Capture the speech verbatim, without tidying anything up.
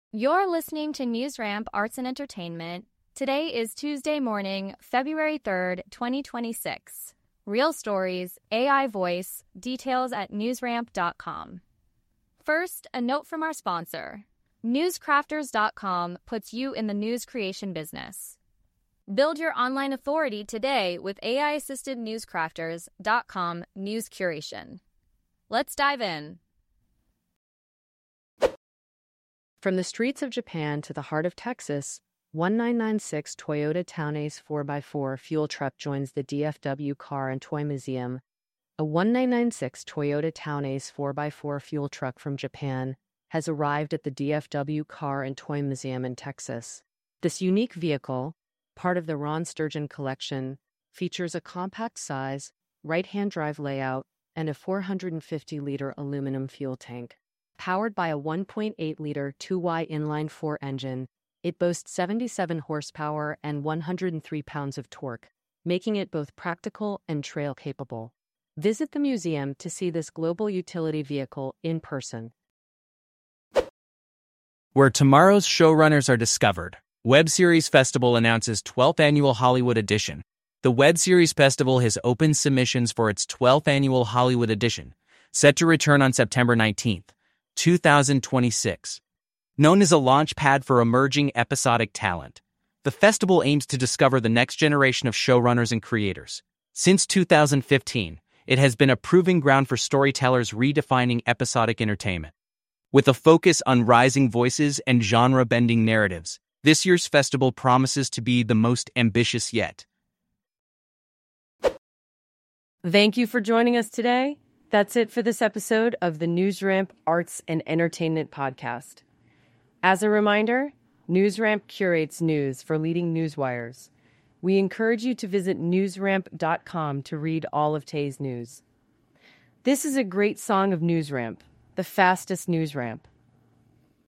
You're listening to NewsRamp Arts and Entertainment. Today is Tuesday morning, February third, twenty twenty-six. Real stories, A I voice, details at newsramp dot com. First, a note from our sponsor. newscrafters dot com puts you in the news creation business. Build your online authority today with A I-assisted newscrafters dot com news curation. Let's dive in. From the streets of Japan to the heart of Texas, one nine nine six Toyota Townace four by four fuel truck joins the D F W Car and Toy Museum. A one nine nine six Toyota Townace four by four fuel truck from Japan has arrived at the D F W Car and Toy Museum in Texas. This unique vehicle, part of the Ron Sturgeon collection, features a compact size, right-hand drive layout, and a four hundred fifty liter aluminum fuel tank. Powered by a one point eight liter two Y inline four engine, it boasts seventy-seven horsepower and one hundred three pounds of torque, making it both practical and trail-capable. Visit the museum to see this global utility vehicle in person. Where tomorrow's showrunners are discovered, Web Series Festival announces twelfth Annual Hollywood Edition. The Web Series Festival has opened submissions for its twelfth Annual Hollywood Edition, set to return on September nineteenth, two thousand twenty-six. Known as a launch pad for emerging episodic talent, the festival aims to discover the next generation of showrunners and creators. Since two thousand fifteen, it has been a proving ground for storytellers redefining episodic entertainment. With a focus on rising voices and genre-bending narratives, this year's festival promises to be the most ambitious yet. Thank you for joining us today. That's it for this episode of the NewsRamp Arts and Entertainment Podcast. As a reminder, NewsRamp curates news for leading newswires. We encourage you to visit newsramp dot com to read all of today's news. This is a great song of NewsRamp, the fastest news ramp.